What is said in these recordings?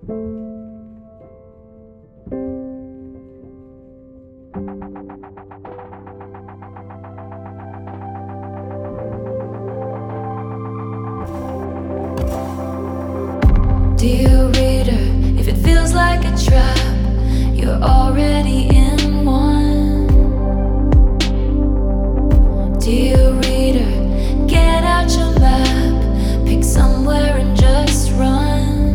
Dear reader, if it feels like a trap, you're already in one. Dear reader, get out your map, pick somewhere and just run.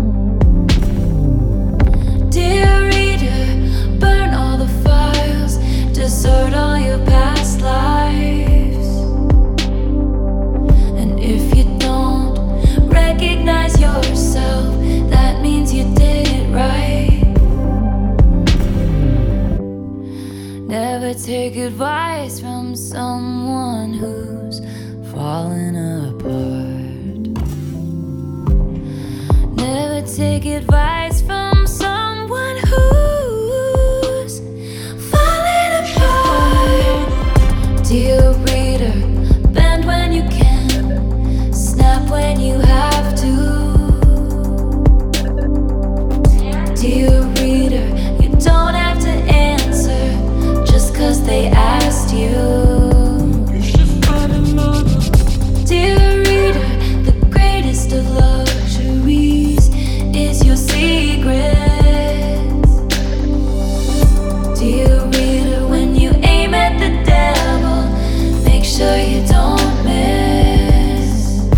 Dear reader, burn all the files, desert all your past lives. And if you don't recognize yourself, that means you did it right. Never take advice from someone who's falling apart. Never take advice from someone who's falling apart. Dear reader, bend when you can, snap when you have to. Dear reader, you don't have to answer just 'cause they asked you. Dear reader, the greatest of luxuries is your secrets. Dear reader, when you aim at the devil, make sure you don't miss.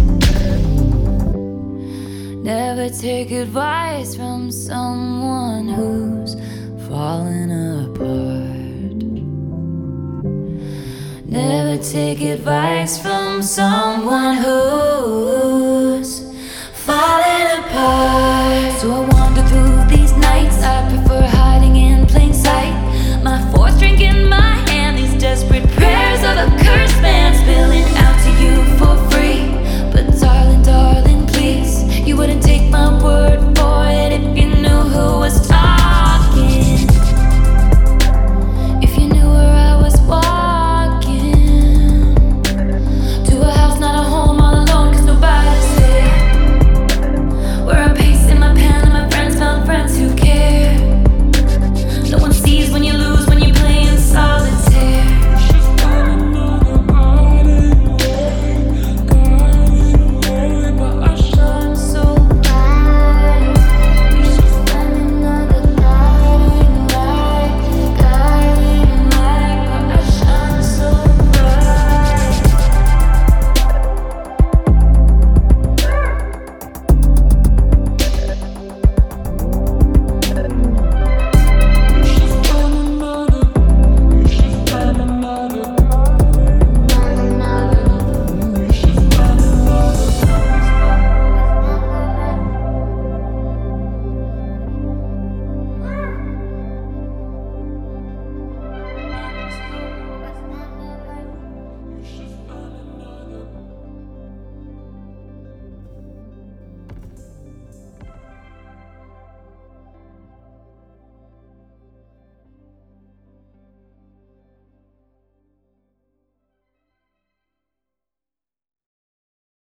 Never take advice from someone who's falling apart. Never take advice from someone who